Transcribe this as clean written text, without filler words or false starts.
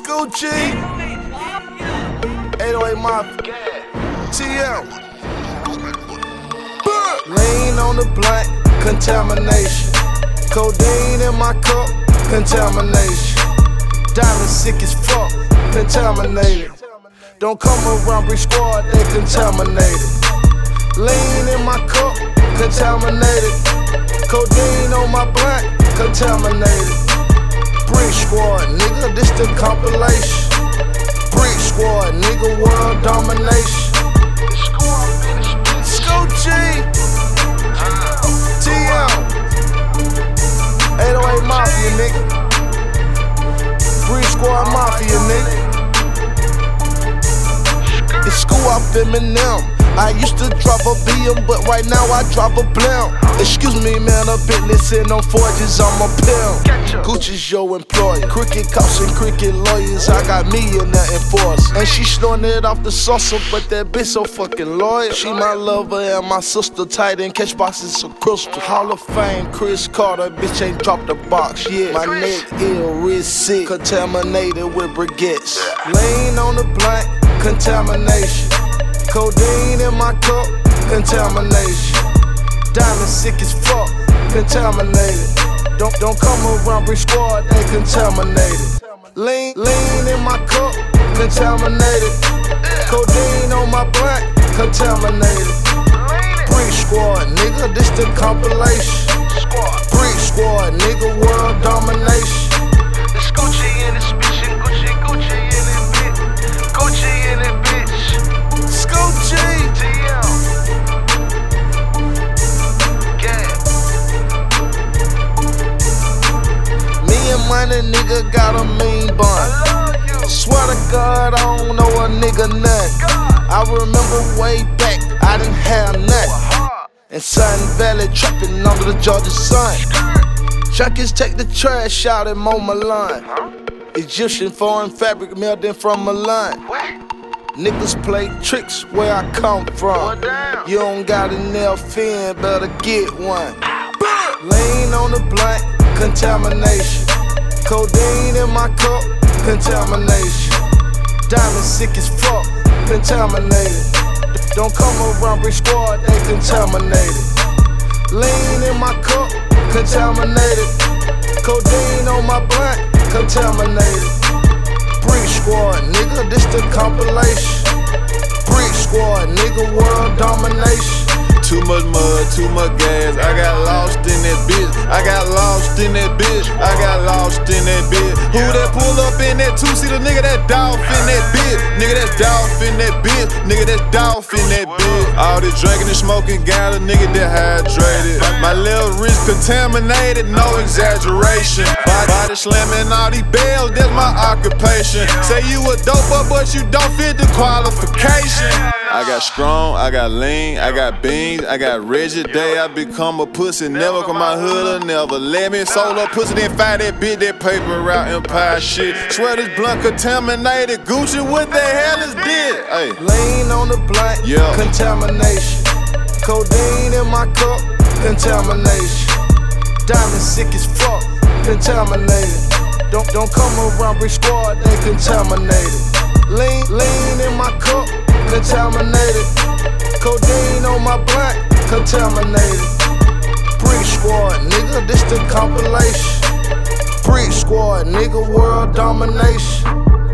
Gucci, 808 Mafia, TM. Lean on the blunt, contamination. Codeine in my cup, contamination. Diamond sick as fuck, contaminated. Don't come around, Brick Squad, they contaminated. Lean in my cup, contaminated. Codeine on my blunt, contaminated. Brick Squad, nigga, this the compilation. Brick Squad, nigga, world domination. Gucci, TM, 808 Mafia, nigga. Brick Squad Mafia, nigga. It's school off Eminem. I used to drop a BM, but right now I drop a blim. Excuse me, man, a business and on forges, I'm a pimp. Gucci's your employer. Cricket cops and cricket lawyers, I got me in that enforce. And she snorting it off the saucer, but that bitch so fucking loyal. She my lover and my sister, tight and catch boxes of crystal. Hall of Fame, Chris Carter, bitch ain't dropped the box yet. My neck ill, wrist sick, contaminated with briquettes. Lean on the blunt, contamination. Codeine in my cup, contamination. Diamond sick as fuck, contaminated. Don't come around, Brick Squad, they contaminated. Lean in my cup, contaminated. Codeine on my blunt, contaminated. Brick Squad, nigga, this the compilation. Brick Squad, nigga, world domination. It's Gucci in this bitch, and Gucci in this bitch. Gucci in this bitch. Gucci, TM. Me and money, nigga, got a mean bun. Swear to God, I don't know a nigga nothing. I remember way back, I didn't have nothing. In Sun Valley, trapping under the Georgia sun. Junkies take the trash out in Mo Milan. Egyptian foreign fabric mailed in from Milan. Niggas play tricks where I come from. You don't got a nail fin, better get one. Lean on the blunt, contamination. Codeine in my cup, contamination. Diamond sick as fuck, contaminated. Don't come around, Brick Squad, they contaminated. Lean in my cup, contaminated. Codeine on my blunt, contaminated. Brick Squad, nigga, this the compilation. Brick Squad, nigga, world domination. Too much mud, too much gas. I got lost in that bitch. I got lost in that bitch. I got lost in that bitch. Who that pull up in that two-seater? Nigga, that dolphin that bitch. Nigga, that's dolphin that bitch. Nigga, that's dolphin that bitch. All this drinking and smoking got a nigga dehydrated. My little wrist contaminated, no exaggeration. Body slamming all these bells, that's my occupation. Say you a doper, but you don't fit the qualification. I got strong, I got lean, I got beans, I got rigid. Day I become a pussy, never come my hood or never let me sold up pussy, then fight that bitch, that paper route empire shit. Swear this blunt contaminated. Gucci, what the hell is this? Hey. Lean on the blunt, contamination. Codeine in my cup, contamination. Diamond sick as fuck, contaminated. Don't come around, Brick Squad, they contaminated. Lean in my cup, contaminated. Codeine on my blunt, contaminated. Brick Squad, nigga, this the compilation. Brick Squad, nigga, world domination.